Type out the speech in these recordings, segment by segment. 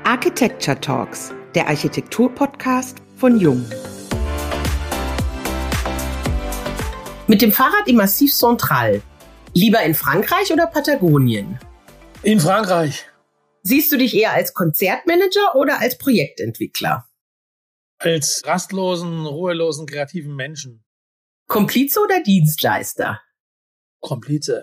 Architecture Talks, der Architektur-Podcast von Jung. Mit dem Fahrrad im Massif Central. Lieber in Frankreich oder Patagonien? In Frankreich. Siehst du dich eher als Konzertmanager oder als Projektentwickler? Als rastlosen, ruhelosen, kreativen Menschen. Komplize oder Dienstleister? Komplize.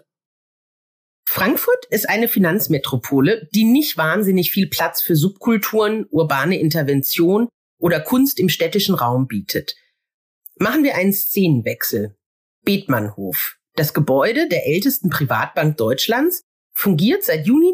Frankfurt ist eine Finanzmetropole, die nicht wahnsinnig viel Platz für Subkulturen, urbane Intervention oder Kunst im städtischen Raum bietet. Machen wir einen Szenenwechsel. Bethmannhof, das Gebäude der ältesten Privatbank Deutschlands, fungiert seit Juni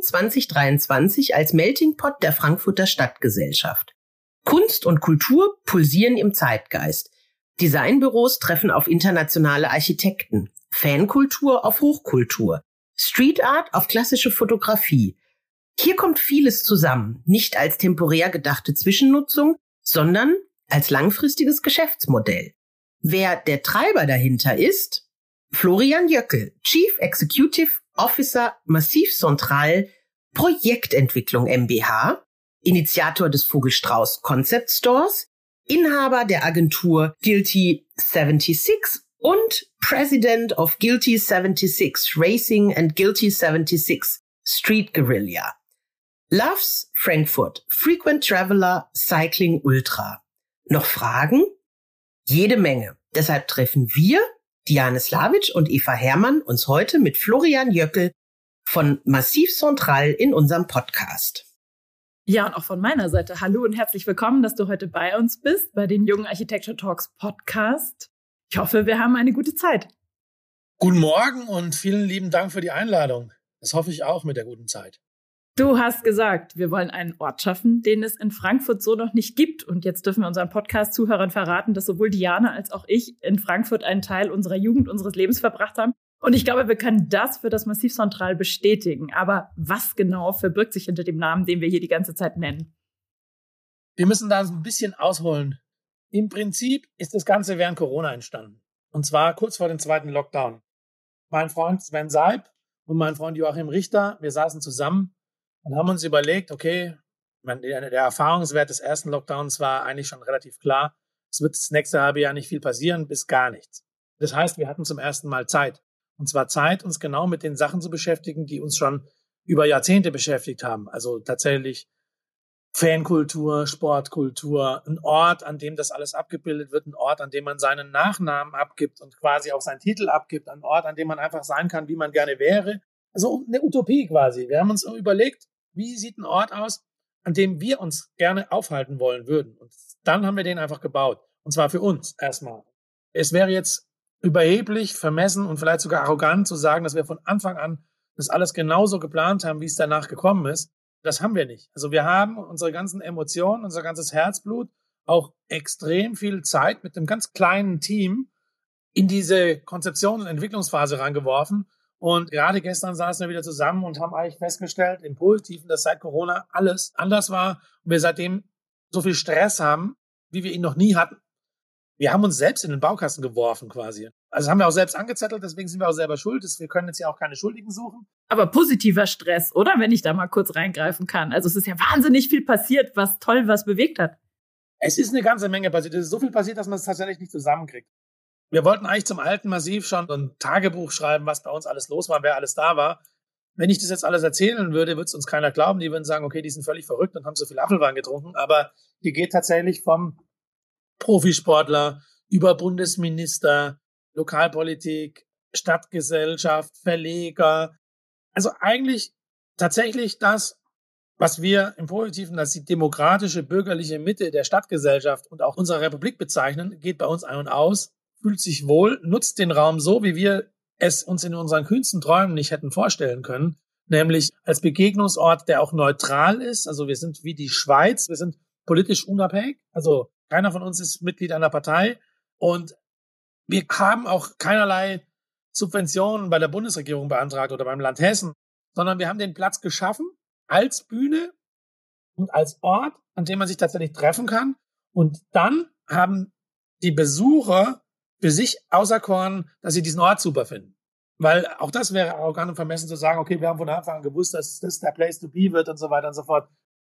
2023 als Melting Pot der Frankfurter Stadtgesellschaft. Kunst und Kultur pulsieren im Zeitgeist. Designbüros treffen auf internationale Architekten, Fankultur auf Hochkultur, Street Art auf klassische Fotografie. Hier kommt vieles zusammen, nicht als temporär gedachte Zwischennutzung, sondern als langfristiges Geschäftsmodell. Wer der Treiber dahinter ist? Florian Jöckel, Chief Executive Officer Massif Central, Projektentwicklung MbH, Initiator des Vogelstrauß Concept Stores, Inhaber der Agentur Guilty 76 und President of Guilty 76 Racing and Guilty 76 Street Guerilla. Loves Frankfurt, Frequent Traveler, Cycling Ultra. Noch Fragen? Jede Menge. Deshalb treffen wir, Diane Slavic und Eva Herrmann, uns heute mit Florian Jöckel von Massif Central in unserem Podcast. Ja, und auch von meiner Seite hallo und herzlich willkommen, dass du heute bei uns bist, bei den Jungen Architecture Talks Podcast. Ich hoffe, wir haben eine gute Zeit. Guten Morgen und vielen lieben Dank für die Einladung. Das hoffe ich auch mit der guten Zeit. Du hast gesagt, wir wollen einen Ort schaffen, den es in Frankfurt so noch nicht gibt. Und jetzt dürfen wir unseren Podcast-Zuhörern verraten, dass sowohl Diana als auch ich in Frankfurt einen Teil unserer Jugend, unseres Lebens verbracht haben. Und ich glaube, wir können das für das Massif Central bestätigen. Aber was genau verbirgt sich hinter dem Namen, den wir hier die ganze Zeit nennen? Wir müssen da ein bisschen ausholen. Im Prinzip ist das Ganze während Corona entstanden. Und zwar kurz vor dem zweiten Lockdown. Mein Freund Sven Seib und mein Freund Joachim Richter, wir saßen zusammen und haben uns überlegt, okay, der Erfahrungswert des ersten Lockdowns war eigentlich schon relativ klar. Es wird das nächste halbe Jahr nicht viel passieren, bis gar nichts. Das heißt, wir hatten zum ersten Mal Zeit. Und zwar Zeit, uns genau mit den Sachen zu beschäftigen, die uns schon über Jahrzehnte beschäftigt haben. Also tatsächlich Fankultur, Sportkultur, ein Ort, an dem das alles abgebildet wird, ein Ort, an dem man seinen Nachnamen abgibt und quasi auch seinen Titel abgibt, ein Ort, an dem man einfach sein kann, wie man gerne wäre. Also eine Utopie quasi. Wir haben uns überlegt, wie sieht ein Ort aus, an dem wir uns gerne aufhalten wollen würden. Und dann haben wir den einfach gebaut. Und zwar für uns erstmal. Es wäre jetzt überheblich, vermessen und vielleicht sogar arrogant zu sagen, dass wir von Anfang an das alles genauso geplant haben, wie es danach gekommen ist. Das haben wir nicht. Also wir haben unsere ganzen Emotionen, unser ganzes Herzblut, auch extrem viel Zeit mit einem ganz kleinen Team in diese Konzeption- und Entwicklungsphase reingeworfen. Und gerade gestern saßen wir wieder zusammen und haben eigentlich festgestellt, im Positiven, dass seit Corona alles anders war und wir seitdem so viel Stress haben, wie wir ihn noch nie hatten. Wir haben uns selbst in den Baukasten geworfen quasi. Also haben wir auch selbst angezettelt, deswegen sind wir auch selber schuld. Wir können jetzt ja auch keine Schuldigen suchen. Aber positiver Stress, oder? Wenn ich da mal kurz reingreifen kann. Also es ist ja wahnsinnig viel passiert, was toll was bewegt hat. Es ist eine ganze Menge passiert. Es ist so viel passiert, dass man es tatsächlich nicht zusammenkriegt. Wir wollten eigentlich zum alten Massiv schon so ein Tagebuch schreiben, was bei uns alles los war, wer alles da war. Wenn ich das jetzt alles erzählen würde, würde es uns keiner glauben. Die würden sagen, okay, die sind völlig verrückt und haben so viel Apfelwein getrunken. Aber die geht tatsächlich vom Profisportler über Bundesminister, Lokalpolitik, Stadtgesellschaft, Verleger. Also eigentlich tatsächlich das, was wir im Positiven als die demokratische, bürgerliche Mitte der Stadtgesellschaft und auch unserer Republik bezeichnen, geht bei uns ein und aus, fühlt sich wohl, nutzt den Raum so, wie wir es uns in unseren kühnsten Träumen nicht hätten vorstellen können, nämlich als Begegnungsort, der auch neutral ist. Also wir sind wie die Schweiz, wir sind politisch unabhängig, also keiner von uns ist Mitglied einer Partei und wir haben auch keinerlei Subventionen bei der Bundesregierung beantragt oder beim Land Hessen, sondern wir haben den Platz geschaffen als Bühne und als Ort, an dem man sich tatsächlich treffen kann. Und dann haben die Besucher für sich auserkoren, dass sie diesen Ort super finden. Weil auch das wäre arrogant und vermessen zu sagen, okay, wir haben von Anfang an gewusst, dass das der Place to be wird und so weiter und so fort.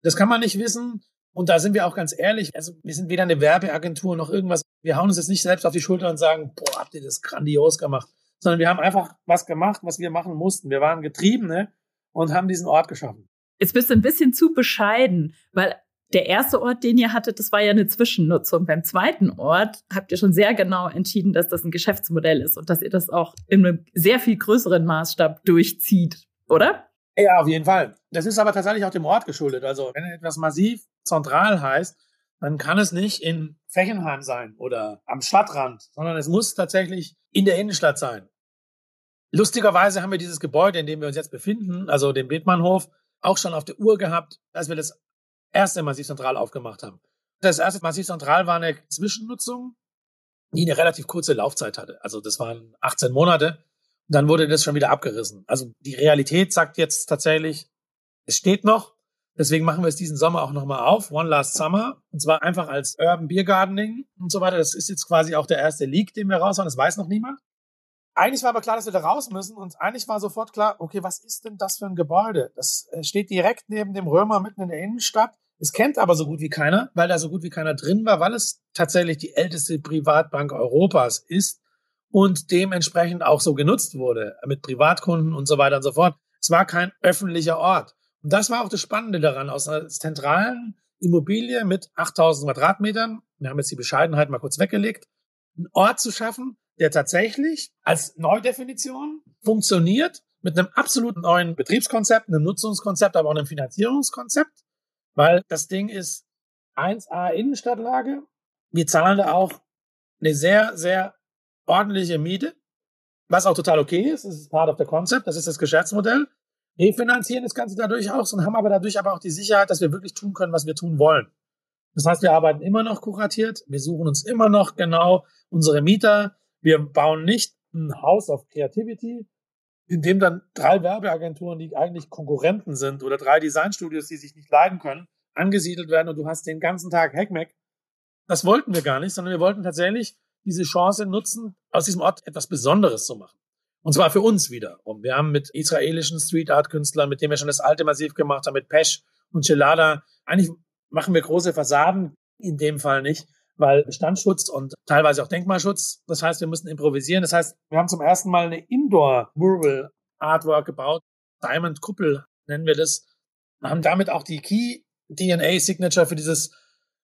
Das kann man nicht wissen. Und da sind wir auch ganz ehrlich. Also wir sind weder eine Werbeagentur noch irgendwas. Wir hauen uns jetzt nicht selbst auf die Schulter und sagen, boah, habt ihr das grandios gemacht. Sondern wir haben einfach was gemacht, was wir machen mussten. Wir waren Getriebene und haben diesen Ort geschaffen. Jetzt bist du ein bisschen zu bescheiden, weil der erste Ort, den ihr hattet, das war ja eine Zwischennutzung. Beim zweiten Ort habt ihr schon sehr genau entschieden, dass das ein Geschäftsmodell ist und dass ihr das auch in einem sehr viel größeren Maßstab durchzieht, oder? Ja, auf jeden Fall. Das ist aber tatsächlich auch dem Ort geschuldet. Also wenn etwas massiv zentral heißt, dann kann es nicht in Fechenheim sein oder am Stadtrand, sondern es muss tatsächlich in der Innenstadt sein. Lustigerweise haben wir dieses Gebäude, in dem wir uns jetzt befinden, also den Bethmannhof, auch schon auf der Uhr gehabt, als wir das erste Massiv Zentral aufgemacht haben. Das erste Massiv Zentral war eine Zwischennutzung, die eine relativ kurze Laufzeit hatte. Also das waren 18 Monate. Und dann wurde das schon wieder abgerissen. Also die Realität sagt jetzt tatsächlich, es steht noch. Deswegen machen wir es diesen Sommer auch nochmal auf. One Last Summer. Und zwar einfach als Urban Beer Gardening und so weiter. Das ist jetzt quasi auch der erste Leak, den wir raushauen. Das weiß noch niemand. Eigentlich war aber klar, dass wir da raus müssen. Und eigentlich war sofort klar, okay, was ist denn das für ein Gebäude? Das steht direkt neben dem Römer mitten in der Innenstadt. Es kennt aber so gut wie keiner, weil da so gut wie keiner drin war, weil es tatsächlich die älteste Privatbank Europas ist und dementsprechend auch so genutzt wurde mit Privatkunden und so weiter und so fort. Es war kein öffentlicher Ort. Und das war auch das Spannende daran, aus einer zentralen Immobilie mit 8.000 Quadratmetern, wir haben jetzt die Bescheidenheit mal kurz weggelegt, einen Ort zu schaffen, der tatsächlich als Neudefinition funktioniert, mit einem absolut neuen Betriebskonzept, einem Nutzungskonzept, aber auch einem Finanzierungskonzept, weil das Ding ist 1A Innenstadtlage. Wir zahlen da auch eine sehr, sehr ordentliche Miete, was auch total okay ist. Das ist part of the concept, das ist das Geschäftsmodell. Refinanzieren das Ganze dadurch auch und haben aber dadurch aber auch die Sicherheit, dass wir wirklich tun können, was wir tun wollen. Das heißt, wir arbeiten immer noch kuratiert, wir suchen uns immer noch genau unsere Mieter. Wir bauen nicht ein House of Creativity, in dem dann 3 Werbeagenturen, die eigentlich Konkurrenten sind, oder 3 Designstudios, die sich nicht leiden können, angesiedelt werden und du hast den ganzen Tag Heckmeck. Das wollten wir gar nicht, sondern wir wollten tatsächlich diese Chance nutzen, aus diesem Ort etwas Besonderes zu machen. Und zwar für uns wieder. Und wir haben mit israelischen Street-Art-Künstlern, mit denen wir schon das alte Massiv gemacht haben, mit Pesch und Gelada, eigentlich machen wir große Fassaden, in dem Fall nicht, weil Bestandsschutz und teilweise auch Denkmalschutz. Das heißt, wir müssen improvisieren. Das heißt, wir haben zum ersten Mal eine Indoor-Mural-Artwork gebaut. Diamond-Kuppel nennen wir das. Wir haben damit auch die Key-DNA-Signature für dieses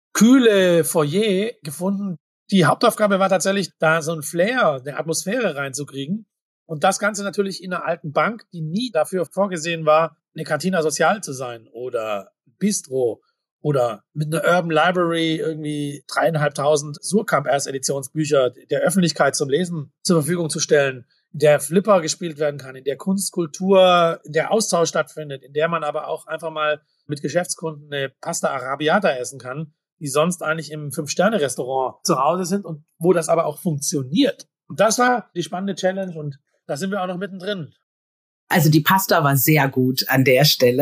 kühle Foyer gefunden. Die Hauptaufgabe war tatsächlich, da so ein Flair, eine Atmosphäre reinzukriegen. Und das Ganze natürlich in einer alten Bank, die nie dafür vorgesehen war, eine Cantina Social zu sein oder Bistro oder mit einer Urban Library irgendwie 3.500 Surkamp Ersteditionsbücher der Öffentlichkeit zum Lesen zur Verfügung zu stellen, in der Flipper gespielt werden kann, in der Kunst, Kultur, in der Austausch stattfindet, in der man aber auch einfach mal mit Geschäftskunden eine Pasta Arrabbiata essen kann, die sonst eigentlich im 5-Sterne-Restaurant zu Hause sind und wo das aber auch funktioniert. Und das war die spannende Challenge und da sind wir auch noch mittendrin. Also die Pasta war sehr gut an der Stelle.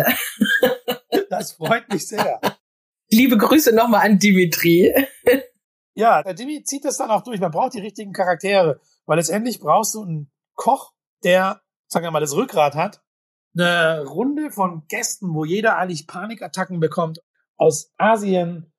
Das freut mich sehr. Liebe Grüße nochmal an Dimitri. Ja, der Dimi zieht das dann auch durch. Man braucht die richtigen Charaktere, weil letztendlich brauchst du einen Koch, der, sagen wir mal, das Rückgrat hat. Eine Runde von Gästen, wo jeder eigentlich Panikattacken bekommt aus Asien,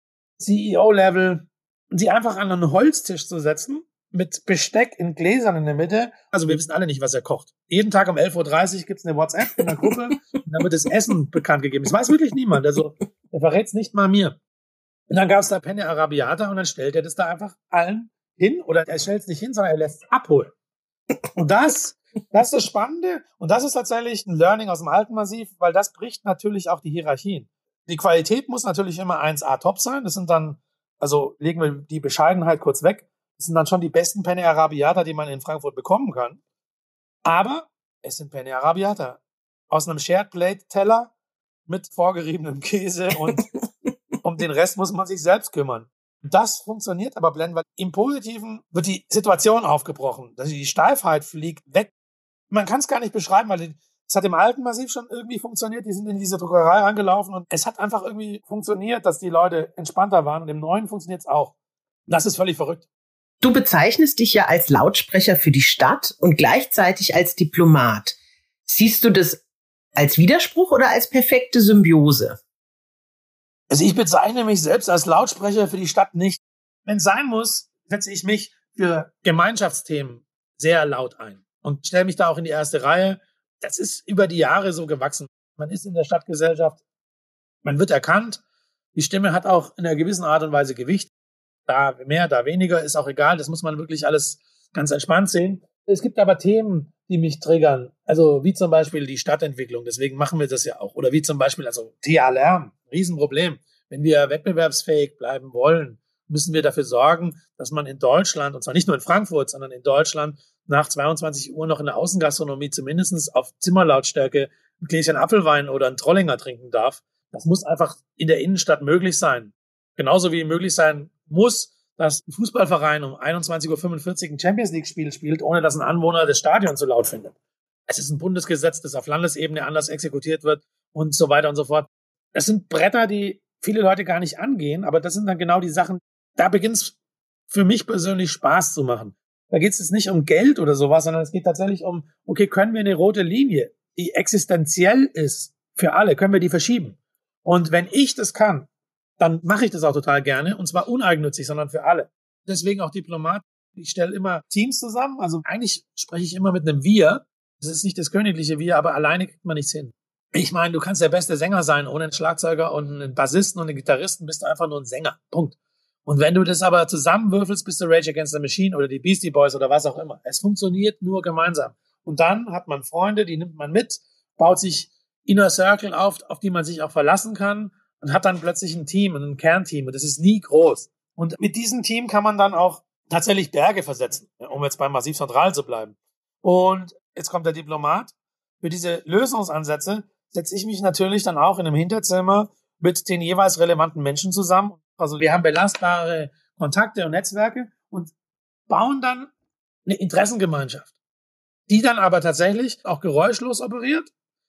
CEO-Level, sie einfach an einen Holztisch zu setzen, mit Besteck in Gläsern in der Mitte. Also wir wissen alle nicht, was er kocht. Jeden Tag um 11.30 Uhr gibt's eine WhatsApp in der Gruppe und dann wird das Essen bekannt gegeben. Das weiß wirklich niemand. Also der verrät's nicht mal mir. Und dann gab's da Penne Arrabbiata und dann stellt er das da einfach allen hin. Oder er stellt es nicht hin, sondern er lässt es abholen. Und das ist das Spannende. Und das ist tatsächlich ein Learning aus dem alten Massiv, weil das bricht natürlich auch die Hierarchien. Die Qualität muss natürlich immer 1A top sein. Das sind dann, also legen wir die Bescheidenheit kurz weg, das sind dann schon die besten Penne Arrabbiata, die man in Frankfurt bekommen kann. Aber es sind Penne Arrabbiata aus einem Shared Plate Teller mit vorgeriebenem Käse und um den Rest muss man sich selbst kümmern. Das funktioniert aber blendend, weil im Positiven wird die Situation aufgebrochen. Also die Steifheit fliegt weg. Man kann es gar nicht beschreiben, weil es hat im alten Massiv schon irgendwie funktioniert. Die sind in diese Druckerei angelaufen und es hat einfach irgendwie funktioniert, dass die Leute entspannter waren. Und im Neuen funktioniert es auch. Das ist völlig verrückt. Du bezeichnest dich ja als Lautsprecher für die Stadt und gleichzeitig als Diplomat. Siehst du das als Widerspruch oder als perfekte Symbiose? Also ich bezeichne mich selbst als Lautsprecher für die Stadt nicht. Wenn es sein muss, setze ich mich für Gemeinschaftsthemen sehr laut ein und stelle mich da auch in die erste Reihe. Das ist über die Jahre so gewachsen. Man ist in der Stadtgesellschaft, man wird erkannt. Die Stimme hat auch in einer gewissen Art und Weise Gewicht. Da mehr, da weniger, ist auch egal. Das muss man wirklich alles ganz entspannt sehen. Es gibt aber Themen, die mich triggern. Also wie zum Beispiel die Stadtentwicklung. Deswegen machen wir das ja auch. Oder wie zum Beispiel, also TA-Lärm. Riesenproblem. Wenn wir wettbewerbsfähig bleiben wollen, müssen wir dafür sorgen, dass man in Deutschland, und zwar nicht nur in Frankfurt, sondern in Deutschland nach 22 Uhr noch in der Außengastronomie zumindest auf Zimmerlautstärke ein Gläschen Apfelwein oder einen Trollinger trinken darf. Das muss einfach in der Innenstadt möglich sein. Genauso wie möglich sein muss, dass ein Fußballverein um 21:45 Uhr ein Champions-League-Spiel spielt, ohne dass ein Anwohner das Stadion zu laut findet. Es ist ein Bundesgesetz, das auf Landesebene anders exekutiert wird und so weiter und so fort. Das sind Bretter, die viele Leute gar nicht angehen, aber das sind dann genau die Sachen, da beginnt es für mich persönlich Spaß zu machen. Da geht es jetzt nicht um Geld oder sowas, sondern es geht tatsächlich um, okay, können wir eine rote Linie, die existenziell ist für alle, können wir die verschieben? Und wenn ich das kann, dann mache ich das auch total gerne, und zwar uneigennützig, sondern für alle. Deswegen auch Diplomat. Ich stelle immer Teams zusammen, also eigentlich spreche ich immer mit einem Wir. Das ist nicht das königliche Wir, aber alleine kriegt man nichts hin. Ich meine, du kannst der beste Sänger sein, ohne einen Schlagzeuger und einen Bassisten und einen Gitarristen bist du einfach nur ein Sänger. Punkt. Und wenn du das aber zusammenwürfelst, bist du Rage Against the Machine oder die Beastie Boys oder was auch immer. Es funktioniert nur gemeinsam. Und dann hat man Freunde, die nimmt man mit, baut sich Inner Circle auf die man sich auch verlassen kann und hat dann plötzlich ein Team, ein Kernteam. Und das ist nie groß. Und mit diesem Team kann man dann auch tatsächlich Berge versetzen, um jetzt beim Massiv Zentral zu bleiben. Und jetzt kommt der Diplomat. Für diese Lösungsansätze setze ich mich natürlich dann auch in einem Hinterzimmer mit den jeweils relevanten Menschen zusammen. Also wir haben belastbare Kontakte und Netzwerke und bauen dann eine Interessengemeinschaft, die dann aber tatsächlich auch geräuschlos operiert,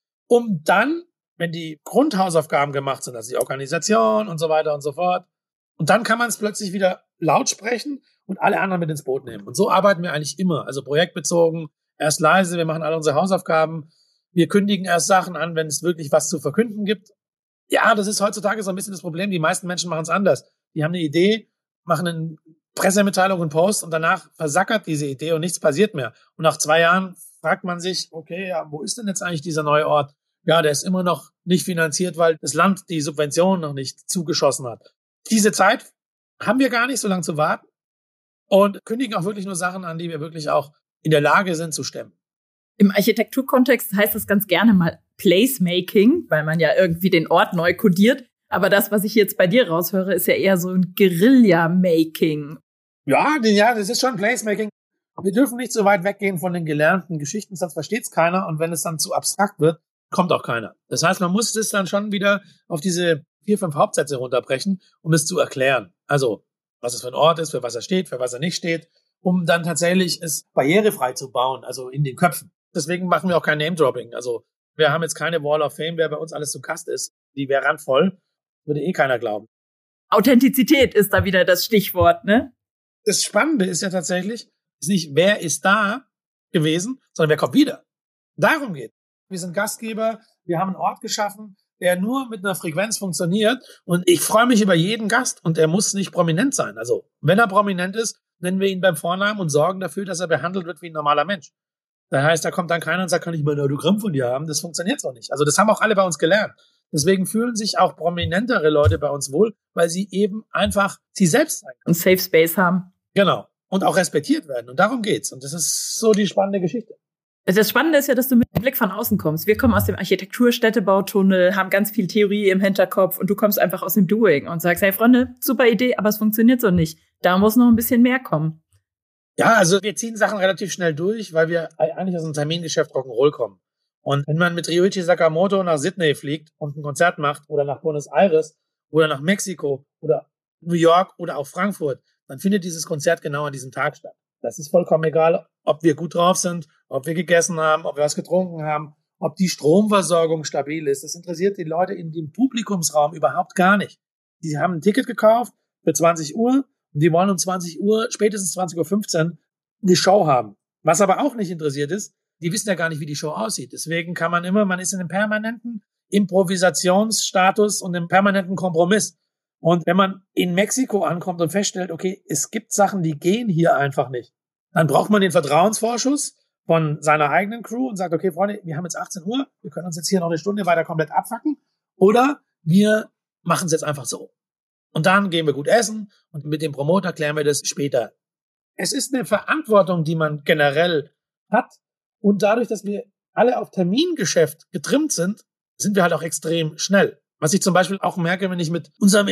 um dann, wenn die Grundhausaufgaben gemacht sind, also die Organisation und so weiter und so fort, und dann kann man es plötzlich wieder laut sprechen und alle anderen mit ins Boot nehmen. Und so arbeiten wir eigentlich immer, also projektbezogen, erst leise, wir machen alle unsere Hausaufgaben, wir kündigen erst Sachen an, wenn es wirklich was zu verkünden gibt. Ja, das ist heutzutage so ein bisschen das Problem, die meisten Menschen machen es anders. Die haben eine Idee, machen eine Pressemitteilung und Post und danach versackert diese Idee und nichts passiert mehr. Und nach 2 Jahren fragt man sich, okay, ja, wo ist denn jetzt eigentlich dieser neue Ort? Ja, der ist immer noch nicht finanziert, weil das Land die Subvention noch nicht zugeschossen hat. Diese Zeit haben wir gar nicht, so lange zu warten, und kündigen auch wirklich nur Sachen an, die wir wirklich auch in der Lage sind zu stemmen. Im Architekturkontext heißt das ganz gerne mal Placemaking, weil man ja irgendwie den Ort neu kodiert. Aber das, was ich jetzt bei dir raushöre, ist ja eher so ein Guerilla-Making. Ja, das ist schon Placemaking. Wir dürfen nicht so weit weggehen von den gelernten Geschichten, sonst versteht es keiner. Und wenn es dann zu abstrakt wird, kommt auch keiner. Das heißt, man muss es dann schon wieder auf diese 4, 5 Hauptsätze runterbrechen, um es zu erklären. Also, was es für ein Ort ist, für was er steht, für was er nicht steht, um dann tatsächlich es barrierefrei zu bauen, also in den Köpfen. Deswegen machen wir auch kein Name-Dropping. Also wir haben jetzt keine Wall of Fame, wer bei uns alles zu Gast ist. Die wäre randvoll, würde keiner glauben. Authentizität ist da wieder das Stichwort, ne? Das Spannende ist ja tatsächlich, ist nicht, wer ist da gewesen, sondern wer kommt wieder. Darum geht. Wir sind Gastgeber, wir haben einen Ort geschaffen, der nur mit einer Frequenz funktioniert. Und ich freue mich über jeden Gast und er muss nicht prominent sein. Also wenn er prominent ist, nennen wir ihn beim Vornamen und sorgen dafür, dass er behandelt wird wie ein normaler Mensch. Das heißt, da kommt dann keiner und sagt, kann ich mal ein Autogramm von dir haben? Das funktioniert so nicht. Also das haben auch alle bei uns gelernt. Deswegen fühlen sich auch prominentere Leute bei uns wohl, weil sie eben einfach sie selbst sein können. Ein Safe Space haben. Genau. Und auch respektiert werden. Und darum geht's. Und das ist so die spannende Geschichte. Das Spannende ist ja, dass du mit dem Blick von außen kommst. Wir kommen aus dem Architektur-Städtebautunnel, haben ganz viel Theorie im Hinterkopf und du kommst einfach aus dem Doing und sagst, hey Freunde, super Idee, aber es funktioniert so nicht. Da muss noch ein bisschen mehr kommen. Ja, also wir ziehen Sachen relativ schnell durch, weil wir eigentlich aus dem Termingeschäft Rock'n'Roll kommen. Und wenn man mit Ryuichi Sakamoto nach Sydney fliegt und ein Konzert macht oder nach Buenos Aires oder nach Mexiko oder New York oder auch Frankfurt, dann findet dieses Konzert genau an diesem Tag statt. Das ist vollkommen egal, ob wir gut drauf sind, ob wir gegessen haben, ob wir was getrunken haben, ob die Stromversorgung stabil ist. Das interessiert die Leute in dem Publikumsraum überhaupt gar nicht. Die haben ein Ticket gekauft für 20 Uhr und die wollen um 20 Uhr, spätestens 20:15 Uhr, eine Show haben. Was aber auch nicht interessiert ist, die wissen ja gar nicht, wie die Show aussieht. Deswegen kann man ist in einem permanenten Improvisationsstatus und im permanenten Kompromiss. Und wenn man in Mexiko ankommt und feststellt, okay, es gibt Sachen, die gehen hier einfach nicht, dann braucht man den Vertrauensvorschuss von seiner eigenen Crew und sagt, okay, Freunde, wir haben jetzt 18 Uhr, wir können uns jetzt hier noch eine Stunde weiter komplett abfacken oder wir machen es jetzt einfach so. Und dann gehen wir gut essen und mit dem Promoter klären wir das später. Es ist eine Verantwortung, die man generell hat und dadurch, dass wir alle auf Termingeschäft getrimmt sind, sind wir halt auch extrem schnell. Was ich zum Beispiel auch merke, wenn ich mit unserem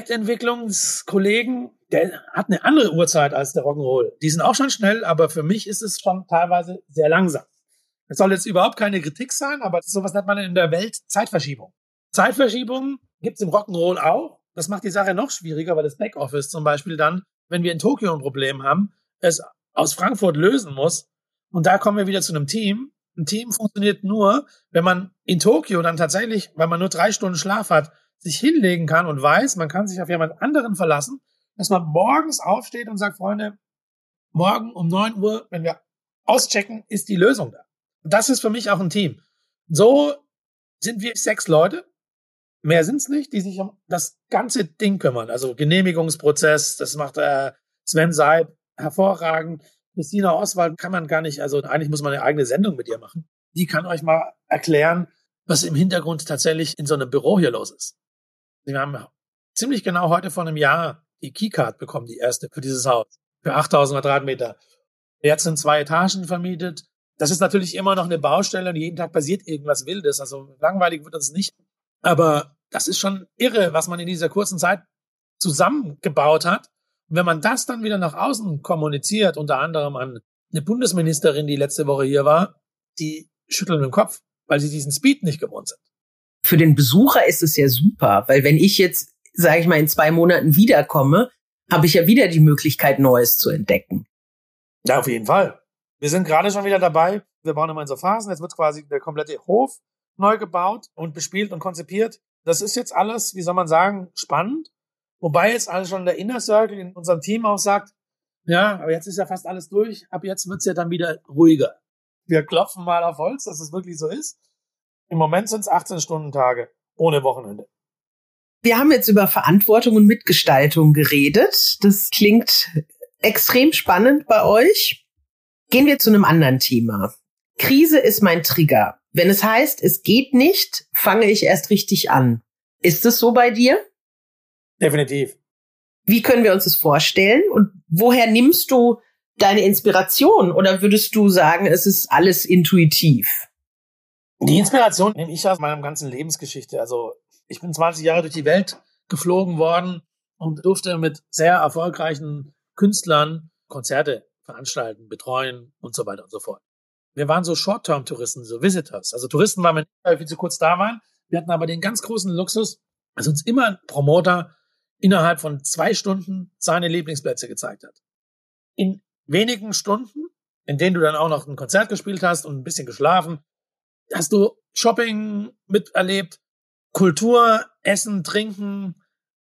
Projektentwicklungskollegen, der hat eine andere Uhrzeit als der Rock'n'Roll. Die sind auch schon schnell, aber für mich ist es schon teilweise sehr langsam. Das soll jetzt überhaupt keine Kritik sein, aber sowas nennt man in der Welt Zeitverschiebung. Zeitverschiebungen gibt es im Rock'n'Roll auch. Das macht die Sache noch schwieriger, weil das Backoffice zum Beispiel dann, wenn wir in Tokio ein Problem haben, es aus Frankfurt lösen muss. Und da kommen wir wieder zu einem Team. Ein Team funktioniert nur, wenn man in Tokio dann tatsächlich, weil man nur 3 Stunden Schlaf hat, sich hinlegen kann und weiß, man kann sich auf jemand anderen verlassen, dass man morgens aufsteht und sagt, Freunde, morgen um 9 Uhr, wenn wir auschecken, ist die Lösung da. Und das ist für mich auch ein Team. So sind wir 6 Leute, mehr sind's nicht, die sich um das ganze Ding kümmern. Also Genehmigungsprozess, das macht Sven Seib hervorragend. Christina Oswald kann man gar nicht, also eigentlich muss man eine eigene Sendung mit ihr machen. Die kann euch mal erklären, was im Hintergrund tatsächlich in so einem Büro hier los ist. Wir haben ziemlich genau heute vor einem Jahr die Keycard bekommen, die erste für dieses Haus, für 8.000 Quadratmeter. Jetzt sind 2 Etagen vermietet. Das ist natürlich immer noch eine Baustelle und jeden Tag passiert irgendwas Wildes. Also langweilig wird uns nicht. Aber das ist schon irre, was man in dieser kurzen Zeit zusammengebaut hat. Und wenn man das dann wieder nach außen kommuniziert, unter anderem an eine Bundesministerin, die letzte Woche hier war, die schütteln den Kopf, weil sie diesen Speed nicht gewohnt sind. Für den Besucher ist es ja super, weil wenn ich jetzt, sage ich mal, in 2 Monaten wiederkomme, habe ich ja wieder die Möglichkeit, Neues zu entdecken. Ja, auf jeden Fall. Wir sind gerade schon wieder dabei. Wir bauen immer in so Phasen. Jetzt wird quasi der komplette Hof neu gebaut und bespielt und konzipiert. Das ist jetzt alles, wie soll man sagen, spannend. Wobei jetzt alles schon der Inner Circle in unserem Team auch sagt, ja, aber jetzt ist ja fast alles durch. Ab jetzt wird's ja dann wieder ruhiger. Wir klopfen mal auf Holz, dass es wirklich so ist. Im Moment sind es 18-Stunden-Tage ohne Wochenende. Wir haben jetzt über Verantwortung und Mitgestaltung geredet. Das klingt extrem spannend bei euch. Gehen wir zu einem anderen Thema. Krise ist mein Trigger. Wenn es heißt, es geht nicht, fange ich erst richtig an. Ist es so bei dir? Definitiv. Wie können wir uns das vorstellen? Und woher nimmst du deine Inspiration? Oder würdest du sagen, es ist alles intuitiv? Die Inspiration nehme ich aus meiner ganzen Lebensgeschichte. Also ich bin 20 Jahre durch die Welt geflogen worden und durfte mit sehr erfolgreichen Künstlern Konzerte veranstalten, betreuen und so weiter und so fort. Wir waren so Short-Term-Touristen, so Visitors. Also Touristen waren wir nicht, weil wir zu kurz da waren. Wir hatten aber den ganz großen Luxus, dass uns immer ein Promoter innerhalb von 2 Stunden seine Lieblingsplätze gezeigt hat. In wenigen Stunden, in denen du dann auch noch ein Konzert gespielt hast und ein bisschen geschlafen, hast du Shopping miterlebt, Kultur, Essen, Trinken,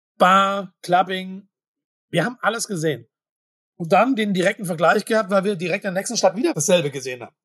Bar, Clubbing. Wir haben alles gesehen. Und dann den direkten Vergleich gehabt, weil wir direkt in der nächsten Stadt wieder dasselbe gesehen haben.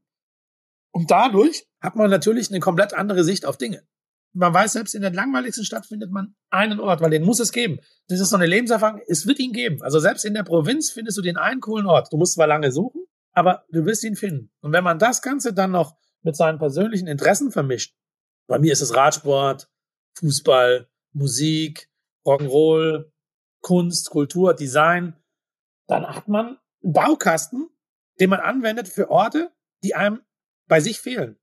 Und dadurch hat man natürlich eine komplett andere Sicht auf Dinge. Man weiß, selbst in der langweiligsten Stadt findet man einen Ort, weil den muss es geben. Das ist so eine Lebenserfahrung, es wird ihn geben. Also selbst in der Provinz findest du den einen coolen Ort. Du musst zwar lange suchen, aber du wirst ihn finden. Und wenn man das Ganze dann noch mit seinen persönlichen Interessen vermischt, bei mir ist es Radsport, Fußball, Musik, Rock'n'Roll, Kunst, Kultur, Design, dann hat man einen Baukasten, den man anwendet für Orte, die einem bei sich fehlen.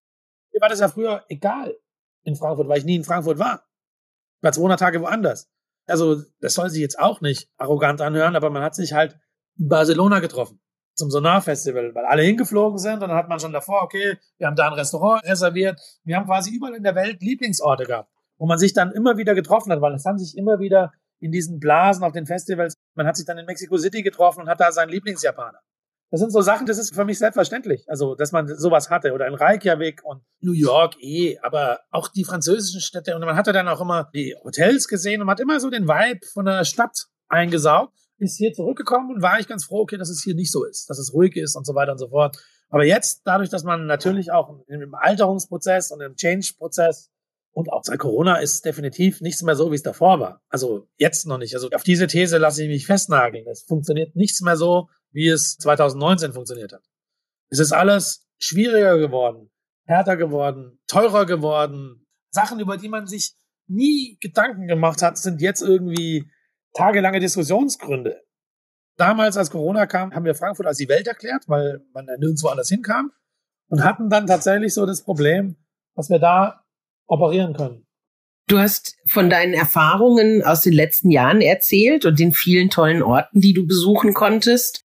Mir war das ja früher egal in Frankfurt, weil ich nie in Frankfurt war. Ich war 200 Tage woanders. Also das soll sich jetzt auch nicht arrogant anhören, aber man hat sich halt in Barcelona getroffen zum Sonar-Festival, weil alle hingeflogen sind und dann hat man schon davor, okay, wir haben da ein Restaurant reserviert. Wir haben quasi überall in der Welt Lieblingsorte gehabt, wo man sich dann immer wieder getroffen hat, weil es haben sich immer wieder in diesen Blasen auf den Festivals, man hat sich dann in Mexico City getroffen und hat da seinen Lieblingsjapaner. Das sind so Sachen, das ist für mich selbstverständlich, also dass man sowas hatte oder in Reykjavik und New York aber auch die französischen Städte und man hatte dann auch immer die Hotels gesehen und man hat immer so den Vibe von der Stadt eingesaugt, ist hier zurückgekommen und war ich ganz froh, okay, dass es hier nicht so ist, dass es ruhig ist und so weiter und so fort. Aber jetzt, dadurch, dass man natürlich auch im Alterungsprozess und im Change-Prozess Und auch seit Corona ist definitiv nichts mehr so, wie es davor war. Also jetzt noch nicht. Also auf diese These lasse ich mich festnageln. Es funktioniert nichts mehr so, wie es 2019 funktioniert hat. Es ist alles schwieriger geworden, härter geworden, teurer geworden. Sachen, über die man sich nie Gedanken gemacht hat, sind jetzt irgendwie tagelange Diskussionsgründe. Damals, als Corona kam, haben wir Frankfurt als die Welt erklärt, weil man ja nirgendwo anders hinkam und hatten dann tatsächlich so das Problem, dass wir da operieren können. Du hast von deinen Erfahrungen aus den letzten Jahren erzählt und den vielen tollen Orten, die du besuchen konntest.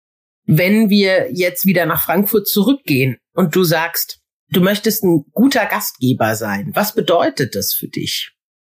Wenn wir jetzt wieder nach Frankfurt zurückgehen und du sagst, du möchtest ein guter Gastgeber sein, was bedeutet das für dich?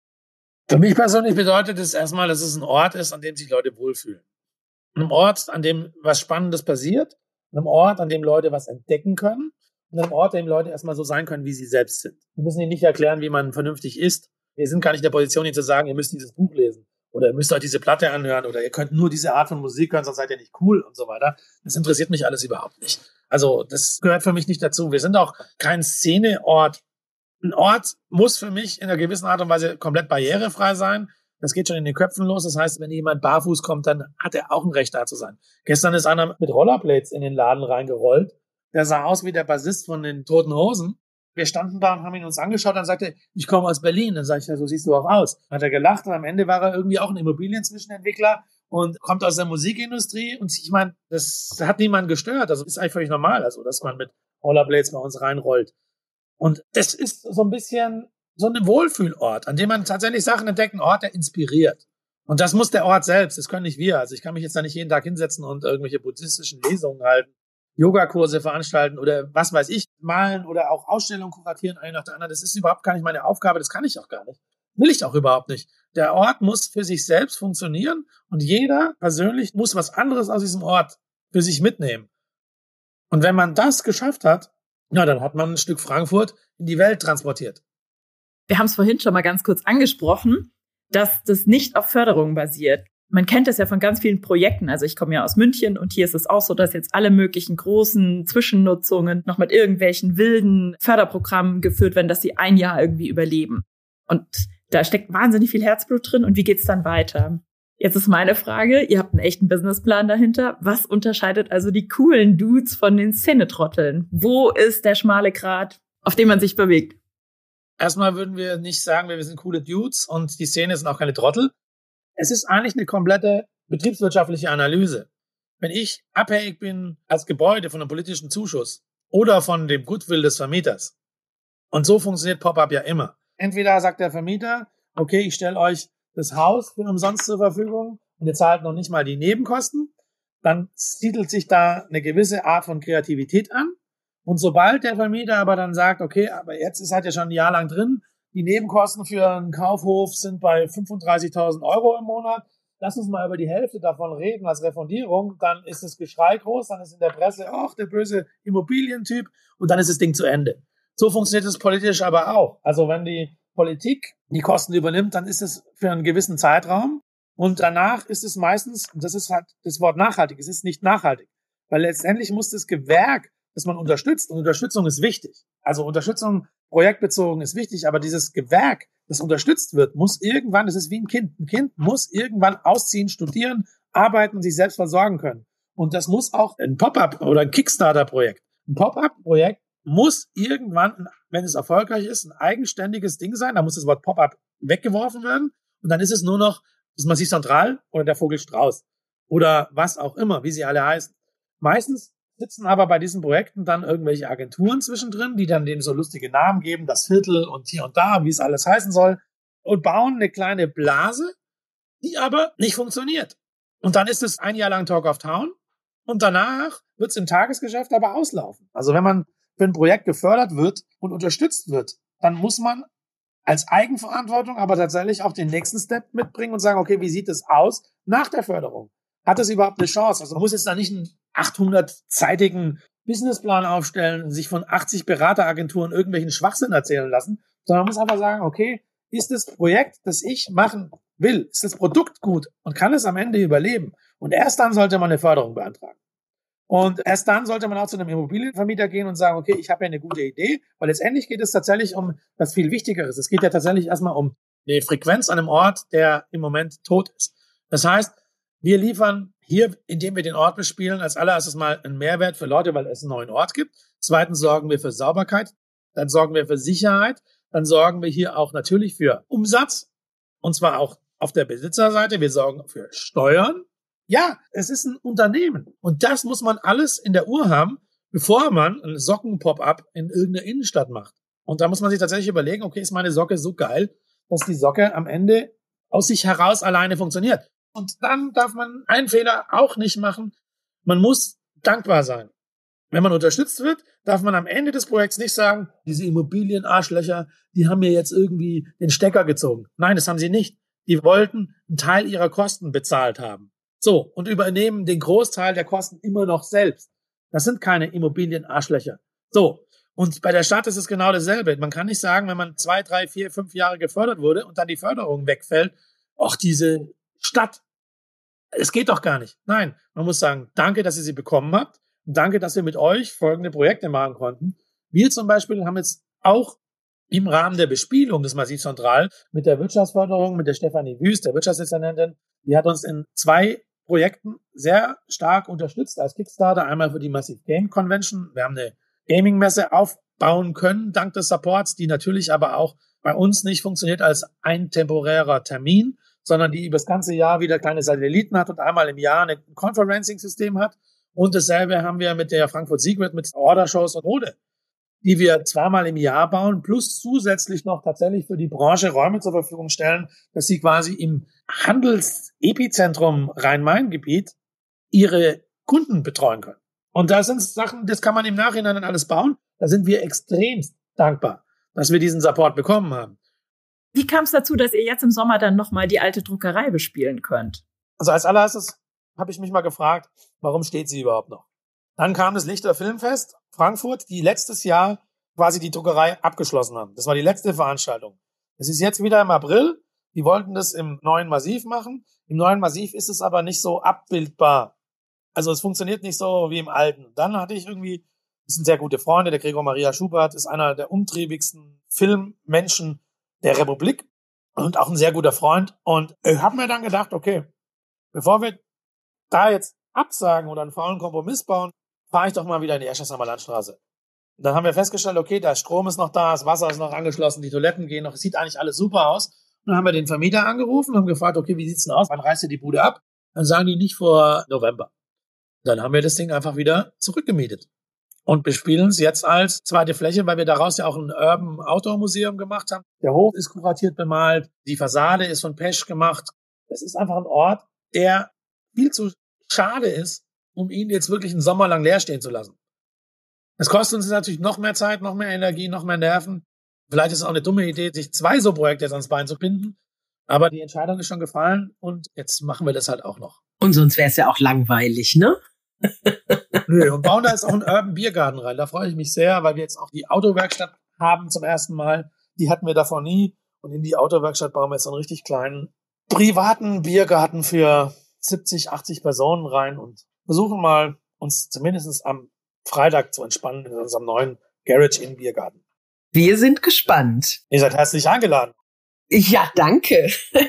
Für mich persönlich bedeutet es erstmal, dass es ein Ort ist, an dem sich Leute wohlfühlen. Ein Ort, an dem was Spannendes passiert. Ein Ort, an dem Leute was entdecken können. Und ein Ort, an dem Leute erstmal so sein können, wie sie selbst sind. Wir müssen ihnen nicht erklären, wie man vernünftig isst. Wir sind gar nicht in der Position, ihnen zu sagen, ihr müsst dieses Buch lesen. Oder ihr müsst euch diese Platte anhören. Oder ihr könnt nur diese Art von Musik hören, sonst seid ihr nicht cool und so weiter. Das interessiert mich alles überhaupt nicht. Also das gehört für mich nicht dazu. Wir sind auch kein Szeneort. Ein Ort muss für mich in einer gewissen Art und Weise komplett barrierefrei sein. Das geht schon in den Köpfen los. Das heißt, wenn jemand barfuß kommt, dann hat er auch ein Recht, da zu sein. Gestern ist einer mit Rollerblades in den Laden reingerollt. Der sah aus wie der Bassist von den Toten Hosen. Wir standen da und haben ihn uns angeschaut. Dann sagte er, ich komme aus Berlin. Dann sage ich, ja, so siehst du auch aus. Dann hat er gelacht und am Ende war er irgendwie auch ein Immobilienzwischenentwickler und kommt aus der Musikindustrie. Und ich meine, das hat niemanden gestört. Also ist eigentlich völlig normal, also dass man mit Rollerblades bei uns reinrollt. Und das ist so ein bisschen so ein Wohlfühlort, an dem man tatsächlich Sachen entdeckt, ein Ort, der inspiriert. Und das muss der Ort selbst, das können nicht wir. Also ich kann mich jetzt da nicht jeden Tag hinsetzen und irgendwelche buddhistischen Lesungen halten, Yogakurse veranstalten oder was weiß ich, malen oder auch Ausstellungen kuratieren, eine nach der anderen. Das ist überhaupt gar nicht meine Aufgabe, das kann ich auch gar nicht. Will ich auch überhaupt nicht. Der Ort muss für sich selbst funktionieren und jeder persönlich muss was anderes aus diesem Ort für sich mitnehmen. Und wenn man das geschafft hat, na, dann hat man ein Stück Frankfurt in die Welt transportiert. Wir haben es vorhin schon mal ganz kurz angesprochen, dass das nicht auf Förderung basiert. Man kennt das ja von ganz vielen Projekten. Also ich komme ja aus München und hier ist es auch so, dass jetzt alle möglichen großen Zwischennutzungen noch mit irgendwelchen wilden Förderprogrammen geführt werden, dass sie ein Jahr irgendwie überleben. Und da steckt wahnsinnig viel Herzblut drin. Und wie geht's dann weiter? Jetzt ist meine Frage, ihr habt einen echten Businessplan dahinter. Was unterscheidet also die coolen Dudes von den Szenetrotteln? Wo ist der schmale Grat, auf dem man sich bewegt? Erstmal würden wir nicht sagen, wir sind coole Dudes und die Szene sind auch keine Trottel. Es ist eigentlich eine komplette betriebswirtschaftliche Analyse. Wenn ich abhängig bin als Gebäude von einem politischen Zuschuss oder von dem Goodwill des Vermieters, und so funktioniert Pop-Up ja immer. Entweder sagt der Vermieter, okay, ich stelle euch das Haus für umsonst zur Verfügung und ihr zahlt noch nicht mal die Nebenkosten, dann siedelt sich da eine gewisse Art von Kreativität an. Und sobald der Vermieter aber dann sagt, okay, aber jetzt seid ihr schon ein Jahr lang drin, die Nebenkosten für einen Kaufhof sind bei 35.000 € im Monat, lass uns mal über die Hälfte davon reden als Refundierung, dann ist das Geschrei groß, dann ist in der Presse, ach, der böse Immobilientyp und dann ist das Ding zu Ende. So funktioniert es politisch aber auch. Also wenn die Politik die Kosten übernimmt, dann ist es für einen gewissen Zeitraum und danach ist es meistens, das ist halt das Wort nachhaltig, es ist nicht nachhaltig, weil letztendlich muss das Gewerk, das man unterstützt, und Unterstützung ist wichtig. Also Unterstützung projektbezogen ist wichtig, aber dieses Gewerk, das unterstützt wird, muss irgendwann, das ist wie ein Kind. Ein Kind muss irgendwann ausziehen, studieren, arbeiten und sich selbst versorgen können. Und das muss auch ein Pop-up oder ein Kickstarter-Projekt. Ein Pop-up-Projekt muss irgendwann, wenn es erfolgreich ist, ein eigenständiges Ding sein. Da muss das Wort Pop-up weggeworfen werden. Und dann ist es nur noch das Massiv Central oder der Vogel Strauß oder was auch immer, wie sie alle heißen. Meistens sitzen aber bei diesen Projekten dann irgendwelche Agenturen zwischendrin, die dann denen so lustige Namen geben, das Viertel und hier und da, wie es alles heißen soll, und bauen eine kleine Blase, die aber nicht funktioniert. Und dann ist es ein Jahr lang Talk of Town und danach wird es im Tagesgeschäft aber auslaufen. Also wenn man für ein Projekt gefördert wird und unterstützt wird, dann muss man als Eigenverantwortung aber tatsächlich auch den nächsten Step mitbringen und sagen, okay, wie sieht es aus nach der Förderung? Hat es überhaupt eine Chance? Also man muss jetzt da nicht einen 800-seitigen Businessplan aufstellen und sich von 80 Berateragenturen irgendwelchen Schwachsinn erzählen lassen, sondern man muss einfach sagen, okay, ist das Projekt, das ich machen will, ist das Produkt gut und kann es am Ende überleben? Und erst dann sollte man eine Förderung beantragen. Und erst dann sollte man auch zu einem Immobilienvermieter gehen und sagen, okay, ich habe ja eine gute Idee, weil letztendlich geht es tatsächlich um was viel Wichtigeres. Es geht ja tatsächlich erstmal um eine Frequenz an einem Ort, der im Moment tot ist. Das heißt, wir liefern hier, indem wir den Ort bespielen, als allererstes mal einen Mehrwert für Leute, weil es einen neuen Ort gibt. Zweitens sorgen wir für Sauberkeit, dann sorgen wir für Sicherheit, dann sorgen wir hier auch natürlich für Umsatz, und zwar auch auf der Besitzerseite. Wir sorgen für Steuern. Ja, es ist ein Unternehmen. Und das muss man alles in der Uhr haben, bevor man einen Socken-Pop-up in irgendeiner Innenstadt macht. Und da muss man sich tatsächlich überlegen, okay, ist meine Socke so geil, dass die Socke am Ende aus sich heraus alleine funktioniert. Und dann darf man einen Fehler auch nicht machen. Man muss dankbar sein. Wenn man unterstützt wird, darf man am Ende des Projekts nicht sagen, diese Immobilien-Arschlöcher, die haben mir jetzt irgendwie den Stecker gezogen. Nein, das haben sie nicht. Die wollten einen Teil ihrer Kosten bezahlt haben. So, und übernehmen den Großteil der Kosten immer noch selbst. Das sind keine Immobilien-Arschlöcher. So, und bei der Stadt ist es genau dasselbe. Man kann nicht sagen, wenn man 2, 3, 4, 5 Jahre gefördert wurde und dann die Förderung wegfällt, ach, diese Stadt, es geht doch gar nicht. Nein, man muss sagen, danke, dass ihr sie bekommen habt. Und danke, dass wir mit euch folgende Projekte machen konnten. Wir zum Beispiel haben jetzt auch im Rahmen der Bespielung des Massiv Central mit der Wirtschaftsförderung, mit der Stefanie Wüst, der Wirtschaftsdezernentin, die hat uns in 2 Projekten sehr stark unterstützt als Kickstarter. Einmal für die Massive Game Convention. Wir haben eine Gaming-Messe aufbauen können, dank des Supports, die natürlich aber auch bei uns nicht funktioniert als ein temporärer Termin, sondern die über das ganze Jahr wieder kleine Satelliten hat und einmal im Jahr ein Conferencing-System hat. Und dasselbe haben wir mit der Frankfurt Secret, mit Ordershows und Mode, die wir 2-mal im Jahr bauen, plus zusätzlich noch tatsächlich für die Branche Räume zur Verfügung stellen, dass sie quasi im Handelsepizentrum Rhein-Main-Gebiet ihre Kunden betreuen können. Und da sind Sachen, das kann man im Nachhinein dann alles bauen. Da sind wir extremst dankbar, dass wir diesen Support bekommen haben. Wie kam es dazu, dass ihr jetzt im Sommer dann nochmal die alte Druckerei bespielen könnt? Also als allererstes habe ich mich mal gefragt, warum steht sie überhaupt noch? Dann kam das Lichter Filmfest Frankfurt, die letztes Jahr quasi die Druckerei abgeschlossen haben. Das war die letzte Veranstaltung. Es ist jetzt wieder im April. Die wollten das im neuen Massiv machen. Im neuen Massiv ist es aber nicht so abbildbar. Also es funktioniert nicht so wie im alten. Dann hatte ich irgendwie, das sind sehr gute Freunde, der Gregor Maria Schubert ist einer der umtriebigsten Filmmenschen der Republik und auch ein sehr guter Freund. Und ich habe mir dann gedacht, okay, bevor wir da jetzt absagen oder einen faulen Kompromiss bauen, fahre ich doch mal wieder in die Eschachsheimer Landstraße. Und dann haben wir festgestellt, okay, der Strom ist noch da, das Wasser ist noch angeschlossen, die Toiletten gehen noch, es sieht eigentlich alles super aus. Und dann haben wir den Vermieter angerufen und haben gefragt, okay, wie sieht's denn aus? Wann reißt ihr die Bude ab? Dann sagen die nicht vor November. Dann haben wir das Ding einfach wieder zurückgemietet und bespielen es jetzt als zweite Fläche, weil wir daraus ja auch ein Urban Outdoor Museum gemacht haben. Der Hof ist kuratiert bemalt, die Fassade ist von Pesch gemacht. Es ist einfach ein Ort, der viel zu schade ist, um ihn jetzt wirklich einen Sommer lang leer stehen zu lassen. Es kostet uns natürlich noch mehr Zeit, noch mehr Energie, noch mehr Nerven. Vielleicht ist es auch eine dumme Idee, sich 2 so Projekte jetzt ans Bein zu binden. Aber die Entscheidung ist schon gefallen und jetzt machen wir das halt auch noch. Und sonst wäre es ja auch langweilig, ne? Nö, und bauen da jetzt auch einen Urban Biergarten rein. Da freue ich mich sehr, weil wir jetzt auch die Autowerkstatt haben zum ersten Mal. Die hatten wir davor nie. Und in die Autowerkstatt bauen wir jetzt so einen richtig kleinen privaten Biergarten für 70, 80 Personen rein und versuchen mal, uns zumindest am Freitag zu entspannen in unserem neuen Garage in Biergarten. Wir sind gespannt. Ihr seid herzlich eingeladen. Ja, danke.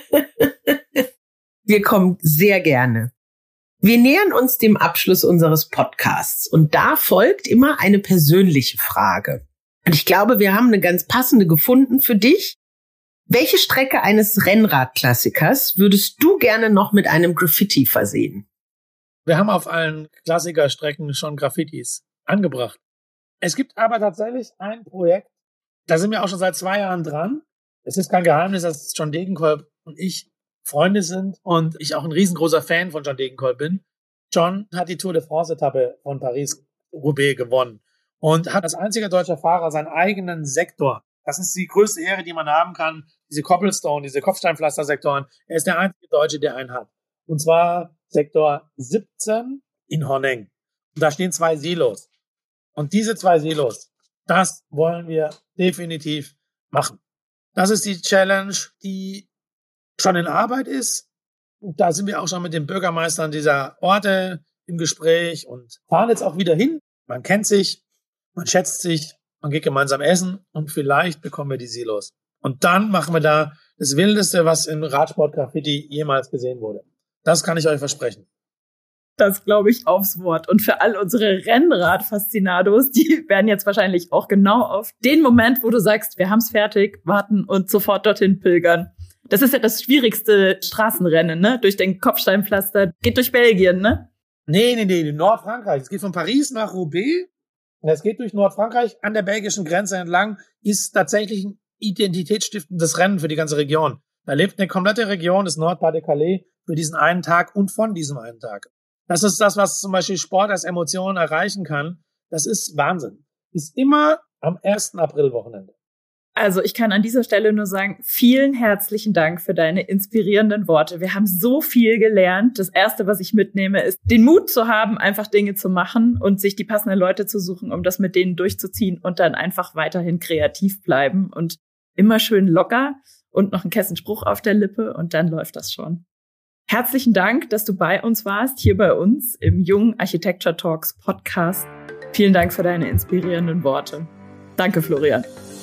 Wir kommen sehr gerne. Wir nähern uns dem Abschluss unseres Podcasts und da folgt immer eine persönliche Frage. Und ich glaube, wir haben eine ganz passende gefunden für dich. Welche Strecke eines Rennradklassikers würdest du gerne noch mit einem Graffiti versehen? Wir haben auf allen Klassikerstrecken schon Graffitis angebracht. Es gibt aber tatsächlich ein Projekt, da sind wir auch schon seit 2 Jahren dran. Es ist kein Geheimnis, dass John Degenkolb und ich Freunde sind und ich auch ein riesengroßer Fan von John Degenkolb bin. John hat die Tour de France-Etappe von Paris-Roubaix gewonnen und hat als einziger deutscher Fahrer seinen eigenen Sektor. Das ist die größte Ehre, die man haben kann. Diese Cobblestone, diese Kopfsteinpflastersektoren. Er ist der einzige Deutsche, der einen hat. Und zwar Sektor 17 in Horneng. Und da stehen 2 Silos. Und diese 2 Silos, das wollen wir definitiv machen. Das ist die Challenge, die schon in Arbeit ist. Und da sind wir auch schon mit den Bürgermeistern dieser Orte im Gespräch und fahren jetzt auch wieder hin. Man kennt sich, man schätzt sich, man geht gemeinsam essen und vielleicht bekommen wir die Silos. Und dann machen wir da das Wildeste, was im Radsport-Graffiti jemals gesehen wurde. Das kann ich euch versprechen. Das glaube ich aufs Wort. Und für all unsere Rennrad-Faszinados, die werden jetzt wahrscheinlich auch genau auf den Moment, wo du sagst, wir haben's fertig, warten und sofort dorthin pilgern. Das ist ja das schwierigste Straßenrennen, ne? Durch den Kopfsteinpflaster. Geht durch Belgien, ne? Nee, Nordfrankreich. Es geht von Paris nach Roubaix. Es geht durch Nordfrankreich an der belgischen Grenze entlang. Ist tatsächlich ein identitätsstiftendes Rennen für die ganze Region. Da lebt eine komplette Region des Nord-Pas-de-Calais für diesen einen Tag und von diesem einen Tag. Das ist das, was zum Beispiel Sport als Emotion erreichen kann. Das ist Wahnsinn. Ist immer am 1. Aprilwochenende. Also ich kann an dieser Stelle nur sagen, vielen herzlichen Dank für deine inspirierenden Worte. Wir haben so viel gelernt. Das Erste, was ich mitnehme, ist den Mut zu haben, einfach Dinge zu machen und sich die passenden Leute zu suchen, um das mit denen durchzuziehen und dann einfach weiterhin kreativ bleiben und immer schön locker und noch einen Kessenspruch auf der Lippe und dann läuft das schon. Herzlichen Dank, dass du bei uns warst, hier bei uns im Jung Architecture Talks Podcast. Vielen Dank für deine inspirierenden Worte. Danke, Florian.